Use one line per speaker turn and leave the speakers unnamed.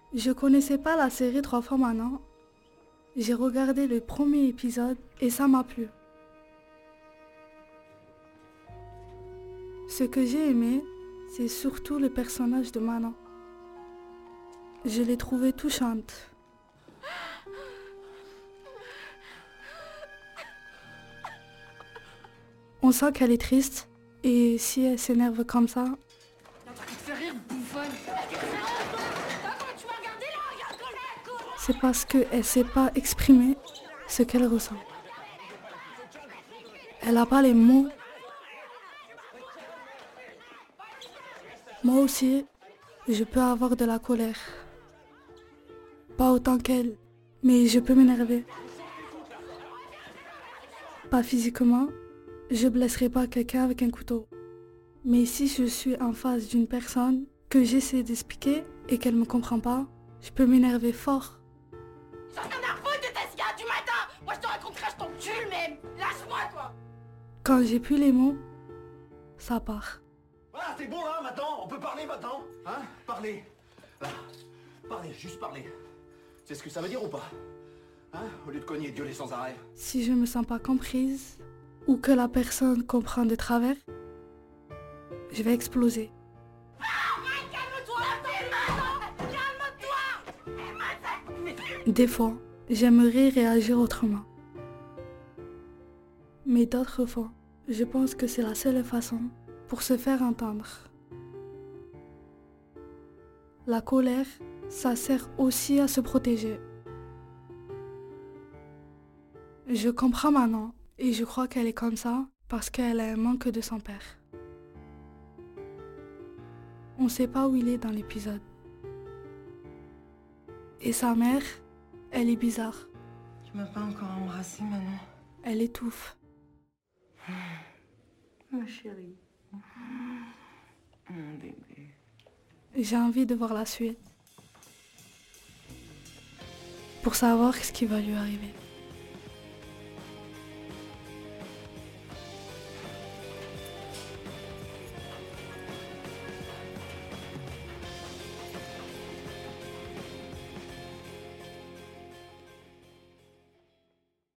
Je connaissais pas la série Trois fois Manon. J'ai regardé le premier épisode et ça m'a plu. Ce que j'ai aimé, c'est surtout le personnage de Manon. Je l'ai trouvée touchante. On sent qu'elle est triste et si elle s'énerve comme ça, c'est parce qu'elle ne sait pas exprimer ce qu'elle ressent. Elle n'a pas les mots. Moi aussi, je peux avoir de la colère. Pas autant qu'elle, mais je peux m'énerver. Pas physiquement, je blesserai pas quelqu'un avec un couteau. Mais si je suis en face d'une personne que j'essaie d'expliquer et qu'elle ne me comprend pas, je peux m'énerver fort.
J'en ai un fou de tes gars du matin. Moi je te raconterai, je t'encule même. Lâche-moi toi.
Quand j'ai plus les mots, ça part.
Voilà, c'est bon là maintenant, on peut parler maintenant. Hein? Parler. Là. Parler, juste parler. C'est ce que ça veut dire ou pas? Hein? Au lieu de cogner et de gueuler sans arrêt.
Si je me sens pas comprise ou que la personne comprend de travers, je vais exploser.
Calme-toi, calme-toi.
Des fois, j'aimerais réagir autrement. Mais d'autres fois, je pense que c'est la seule façon pour se faire entendre. La colère, ça sert aussi à se protéger. Je comprends Manon et je crois qu'elle est comme ça parce qu'elle a un manque de son père. On ne sait pas où il est dans l'épisode. Et sa mère, elle est bizarre.
Tu m'as pas encore embrassée, Manon.
Elle étouffe.
Ma chérie. Mon bébé.
J'ai envie de voir la suite pour savoir ce qui va lui arriver.